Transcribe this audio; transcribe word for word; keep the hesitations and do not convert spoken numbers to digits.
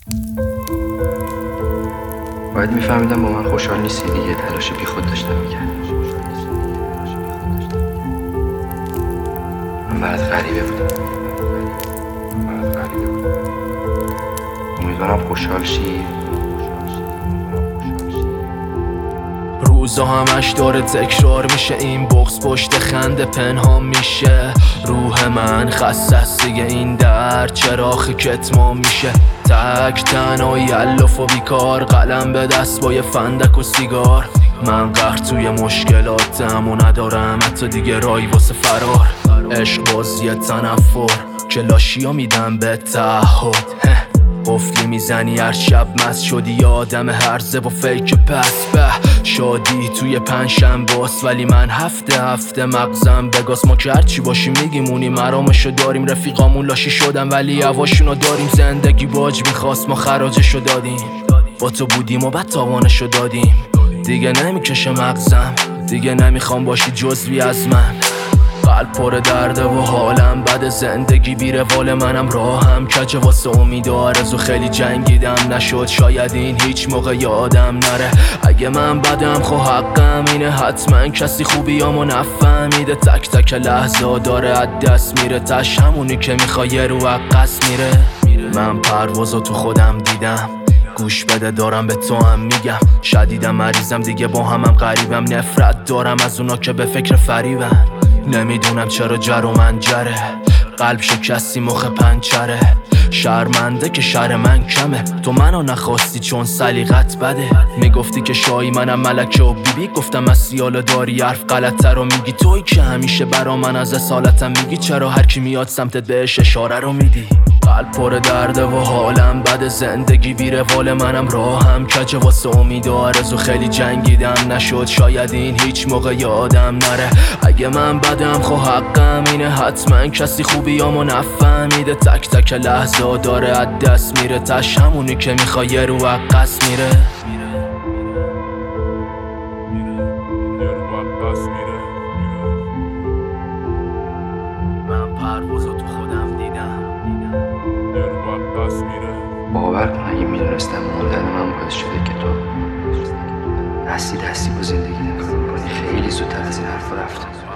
باید میفهمیدم با من خوشحال نیستی دیگه، تلاش بی خود داشتم میکردم. من برات غریبه بودم. من برات غریبه بودم. امیدوارم خوشحال شی. روزا همش داره تکرار میشه، این بغض پشت خنده پنهان میشه. روح من خسته است دیگه، این درد چراغ کتمان میشه. تک تنها یلف و بیکار، قلم به دست با یه فندک و سیگار. من غرق توی مشکلاتم و ندارم حتی دیگه رای واسه فرار. عشق بازی تنفر که لاشیا میدم به تعهد. قفلی میزنی هر شب مست شدی، یادم هرزه و فیک پس به شادی توی پنجشنباست، ولی من هفته هفته مغزم بگاز. ما که هرچی باشیم میگیمونیم، مرامشو داریم، رفیقامون لاشی شدن ولی هواشونو داریم. زندگی باج میخواست ما خراجشو دادیم، با تو بودیم و بعد تاوانشو دادیم. دیگه نمیکشه مغزم، دیگه نمیخوام باشی جزوی از من. قلب پر درده و حالم بد، زندگی بی روال منم راهم کجه واسه امید و آرزو خیلی جنگیدم، نشد شاید این هیچ موقع یادم نره. اگه من بدم خو حقم اینه، حتما کسی خوبیامو نفهمیده. تک تک لحظه داره از دست میره، تش همونی که میخوای یه رو عقص میره. من پروازو تو خودم دیدم، گوش بده دارم به تو هم میگم. شدیدم مریضم دیگه با همم غریبم، نفرت دارم از اونا که به فکر فریبن. نمیدونم چرا جر و من جره، قلب شکستی مخ پنچره. شرمنده که شر من کمه، تو منو نخواستی چون سلیقت بده. میگفتی که شایی منم ملکه و بیبی، گفتم از سیاله داری حرف غلطه رو میگی. توی که همیشه برا من از اصالتم میگی، چرا هر کی میاد سمتت بهش اشاره رو میدی. قلب پر درده و حالم بد، زندگی بی روال منم راهم کجه واسه امید و آرزو خیلی جنگیدم، نشد شاید این هیچ موقع یادم نره. اگه من بدم خو حقم اینه، حتما کسی خوبیامو نفهمیده. تک تک لحظه داره از دست میره، تش همونی که میخوای یه رو عقص میره. من پروازو تو خودم دیدم. باور کن اگه میدونستم موندن من باعث شده که تو دستی دستی با زندگی نگاه کنی، خیلی زودتر از این حرف رفتم.